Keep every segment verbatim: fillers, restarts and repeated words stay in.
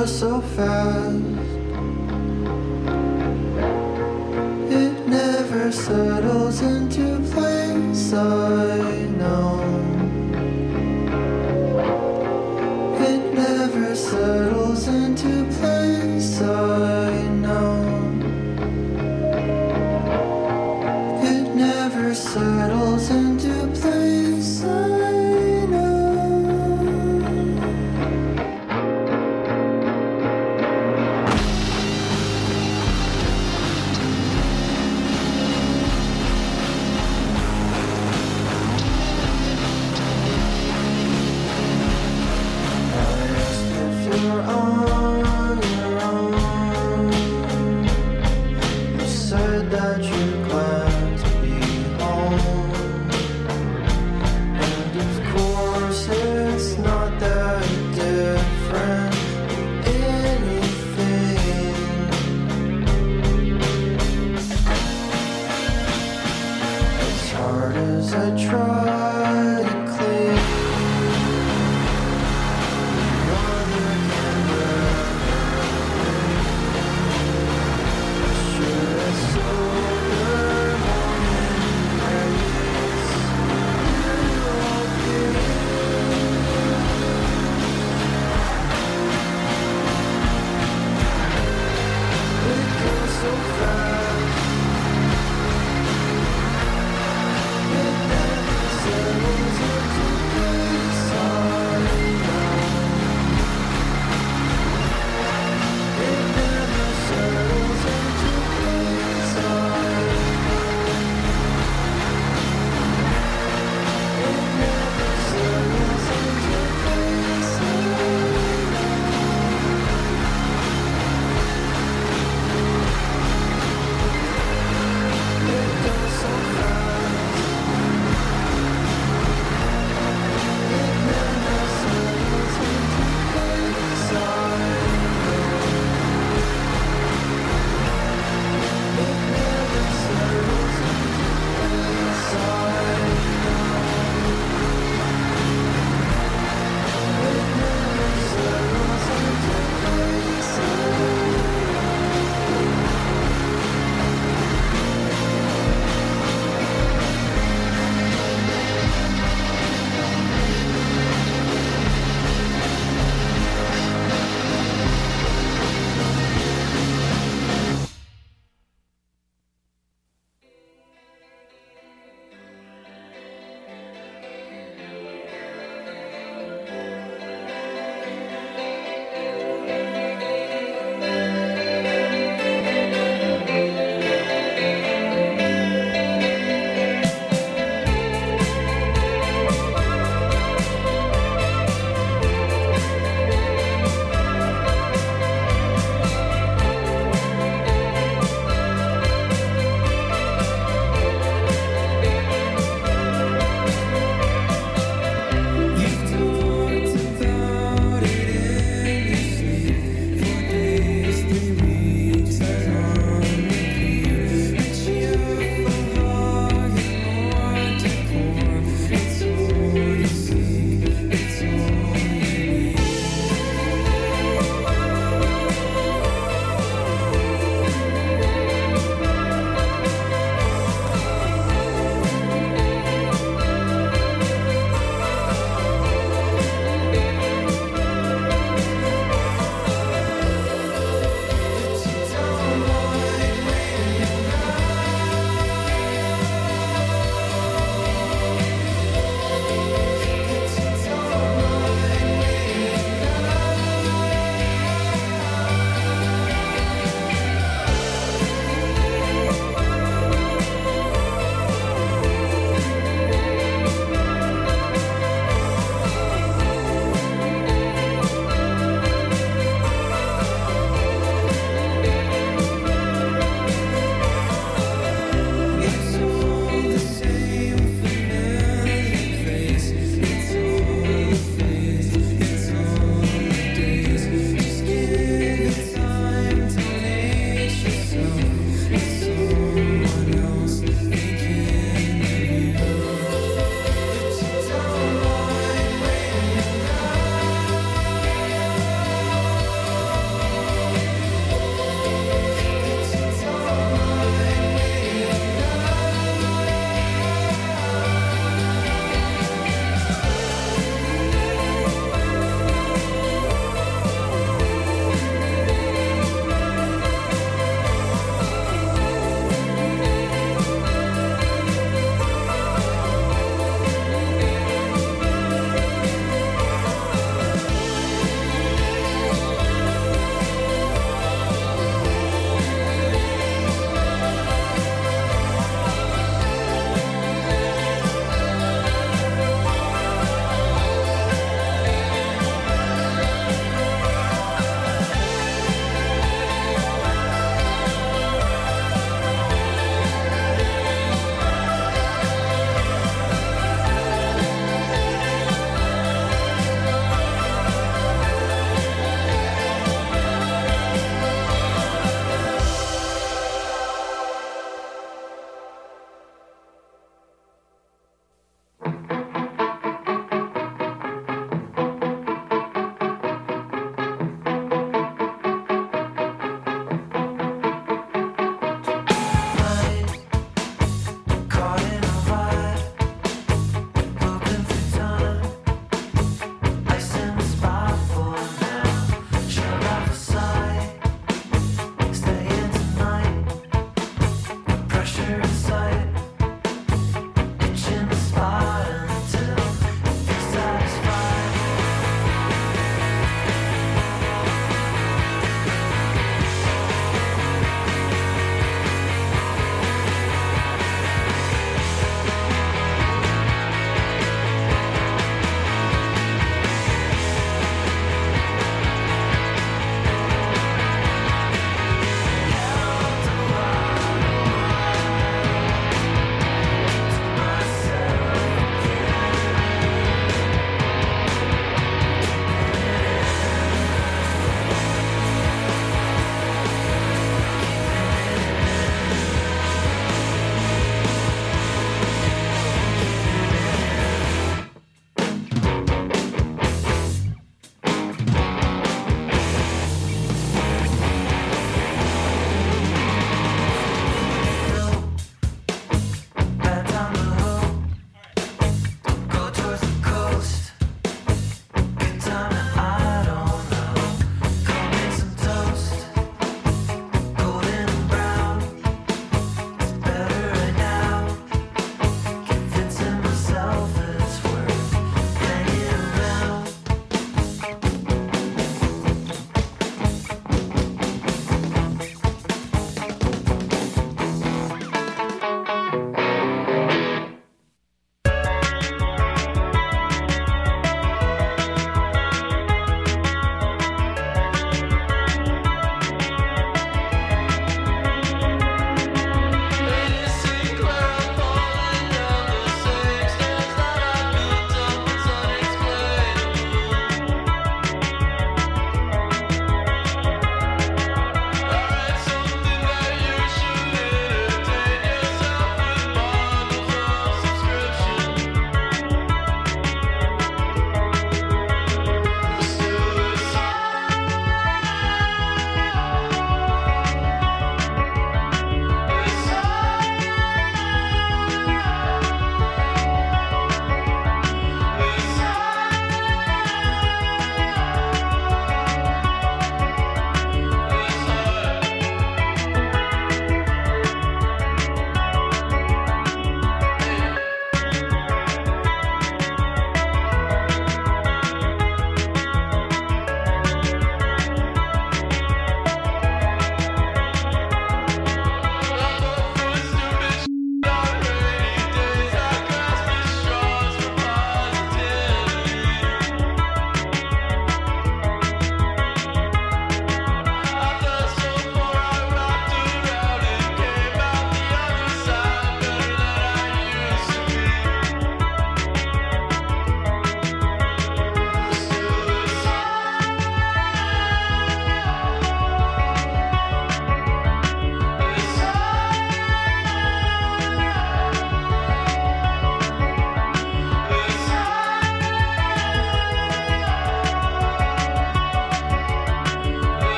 so fast. It never settles into place, I know. It never settles into place, I know. It never settles into place, I know.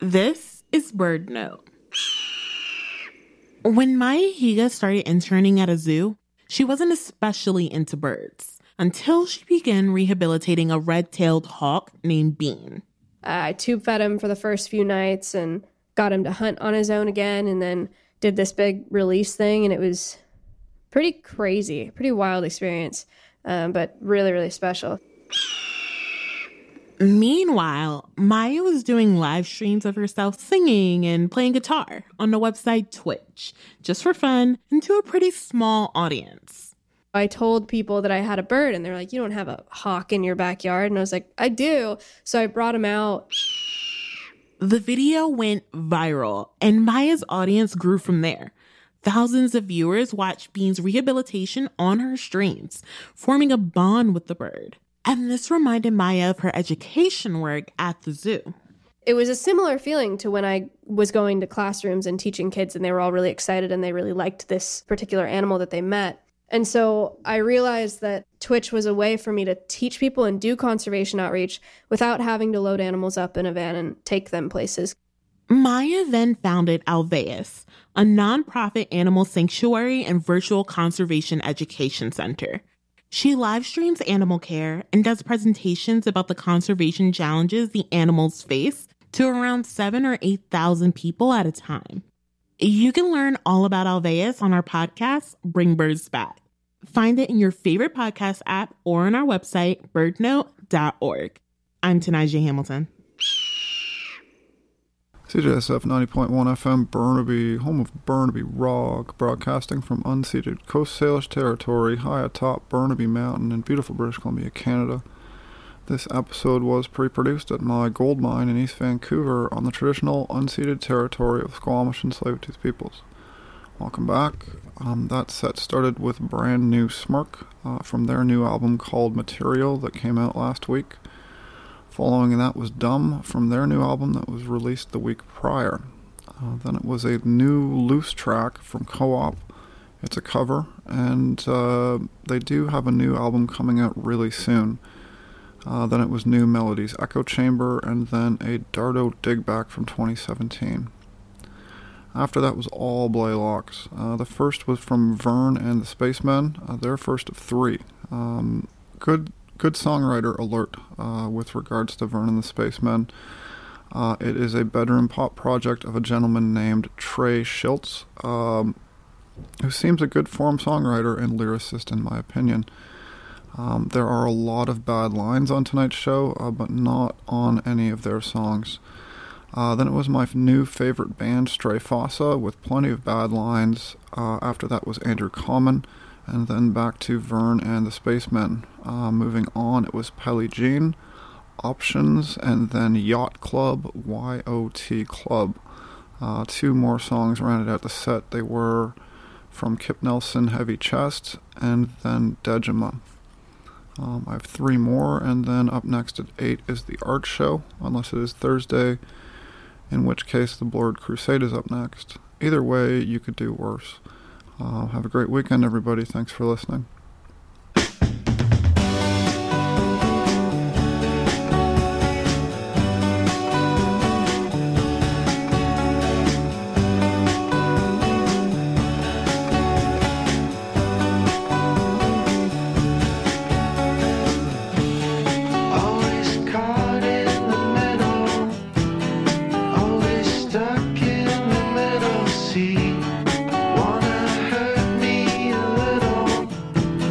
This is Bird Note. When Maya Higa started interning at a zoo, she wasn't especially into birds until she began rehabilitating a red-tailed hawk named Bean. Uh, I tube fed him for the first few nights and got him to hunt on his own again, and then did this big release thing, and it was pretty crazy, pretty wild experience, um, but really, really special. Meanwhile, Maya was doing live streams of herself singing and playing guitar on the website Twitch, just for fun and to a pretty small audience. I told people that I had a bird, and they're like, you don't have a hawk in your backyard? And I was like, I do. So I brought him out. The video went viral, and Maya's audience grew from there. Thousands of viewers watched Bean's rehabilitation on her streams, forming a bond with the bird. And this reminded Maya of her education work at the zoo. It was a similar feeling to when I was going to classrooms and teaching kids, and they were all really excited and they really liked this particular animal that they met. And so I realized that Twitch was a way for me to teach people and do conservation outreach without having to load animals up in a van and take them places. Maya then founded Alveus, a nonprofit animal sanctuary and virtual conservation education center. She live streams animal care and does presentations about the conservation challenges the animals face to around seven or eight thousand people at a time. You can learn all about Alveus on our podcast, Bring Birds Back. Find it in your favorite podcast app or on our website, bird note dot org. I'm Tanaja Hamilton. C J S F ninety point one F M Burnaby, home of Burnaby Rock, broadcasting from unceded Coast Salish territory high atop Burnaby Mountain in beautiful British Columbia, Canada. This episode was pre-produced at my gold mine in East Vancouver on the traditional unceded territory of Squamish and Tsleil-Waututh peoples. Welcome back. Um, that set started with Brand New Smirk uh, from their new album called Material that came out last week. Following that was Dumb from their new album that was released the week prior. Uh, then it was a new loose track from Co-op. It's a cover, and uh, they do have a new album coming out really soon. Uh, then it was New Melodies Echo Chamber, and then a Dardo Digback from twenty seventeen. After that was all Blaylocks. Uh, the first was from Vern and the Spacemen, uh, their first of three. Um, good good songwriter alert uh, with regards to Vern and the Spacemen. Uh, it is a bedroom pop project of a gentleman named Trey Schiltz, um, who seems a good form songwriter and lyricist in my opinion. Um, there are a lot of bad lines on tonight's show, uh, but not on any of their songs. Uh, then it was my new favorite band, Stray Fossa, with plenty of bad lines. Uh, after that was Andrew Common, and then back to Vern and the Spacemen. Uh, moving on, it was Pelly Jean, Options, and then Yacht Club, Y O T Club. Uh, two more songs rounded out the set. They were from Kip Nelson, Heavy Chest, and then Dejima. Um, I have three more, and then up next at eight is The Art Show, unless it is Thursday, in which case the Blurred Crusade is up next. Either way, you could do worse. Uh, have a great weekend, everybody. Thanks for listening. Wanna hurt me a little?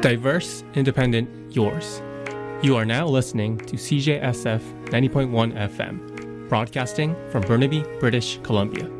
Diverse, independent, yours. You are now listening to C J S F ninety point one F M, broadcasting from Burnaby, British Columbia.